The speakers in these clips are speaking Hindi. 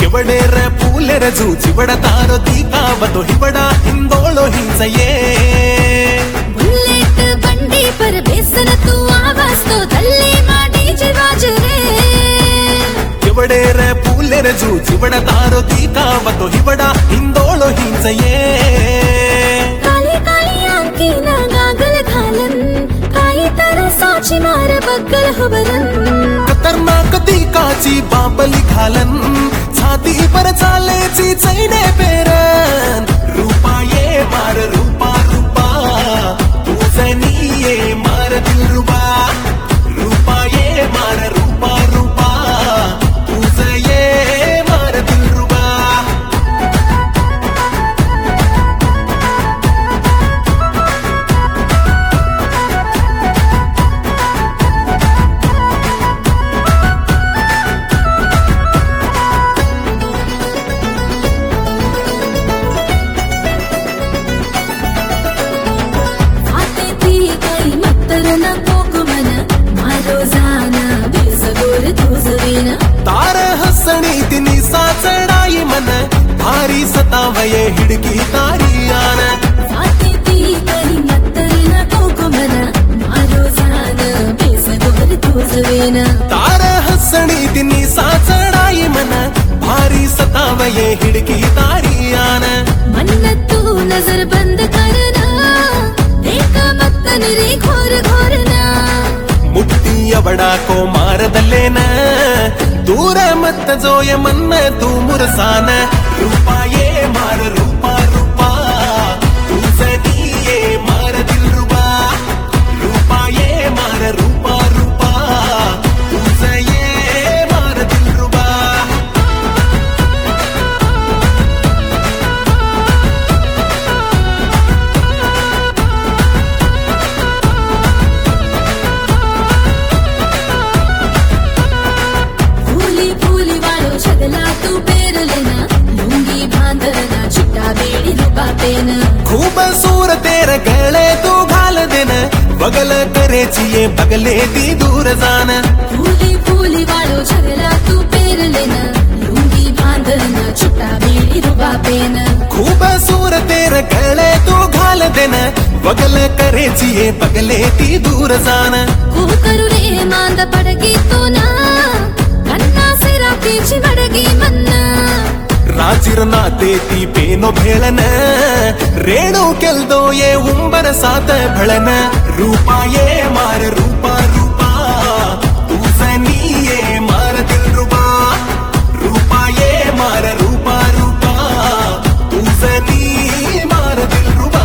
केवडे रे फुले रे जू चिवड तारो ती कावतो हिवडा हिंदोळो हिंचये बुलेट बंडी पर बेसन तू आवाज तो दल्ली माडी जवाज रे केवडे रे फुले रे जू चिवड तारो ती कावतो हिवडा हिंदोळो हिंचये काली काली आंकी ना गागल घालन काही तर साची मार बग्गल हुबरन खतरनाक ती काची बाबली घालन छाती पर चालेची चैने पेरन रूपा ये मार रूपा रूपा तुझे ये मार दिलरुबा रूपा ये मार रूपा रूपा तुझे ये मार दिलरुबा तार हसणी तिनी साचडाई मन भारी सतावये हिडकी तारी आन तार हसणी तिनी साचडाई मन भारी सतावये हिडकी तारी आन मन तू नजर बंद करना देखा मत निरी घोर घोरना मुट्टी अवड़ा को मार दलेन दूर मत जोय मन तू मुरसान रूपा ये मार रूपा रूपा तुझे ये मार दिलरुबा रूपा ये मार रूपा रूपा तुझे ये मार दिलरुबा खूबसूरत तेरे गले तू घाल देन बगल करे चिए बगले दी दूर जान फूली फूली वालो छगला तू पेर लेना लूंगी बांधना छुट्टा बेड़ी रुबा पेन खूबसूरत तेरे गले तू घाल देन बगल करे चिए बगले दी दूर जान को करू रे मांद पड़गी तो ना कन्ना सिरा पीछे पड़गी मन्ना राजिर नातेती पेनो भेळन रेणु केल्दो ये उंबर सात भळन रूपा ये मार रूपा रूपा तुझे ये मार दिलरुबा रूपा ये मार रूपा रूपा तुझे मार दिलरुबा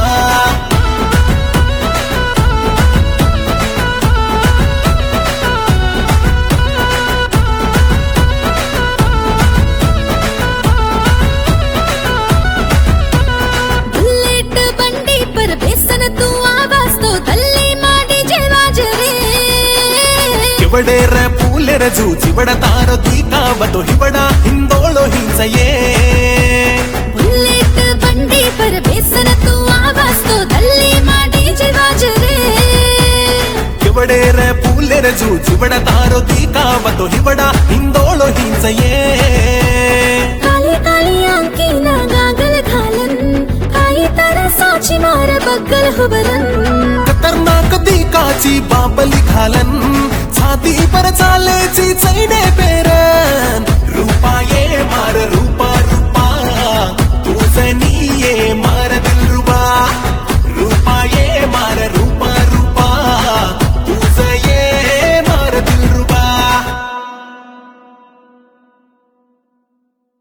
केवडे रे फुले रे जू चिवड तारो ती कावतो हिवडा हिंदोळो हिंचये बुलेट बंडी पर बेसन तू आवाज तो दल्ली माडी जवाज रे केवडे रे फुले रे जू चिवड तारो ती कावतो हिवडा हिंदोळो हिंचये काली काली आंकी ना गागल घालन काही तर साची मार बग्गल हुबरन खतरनाक ती काची बाबली घालन छाती पर चालेची चैन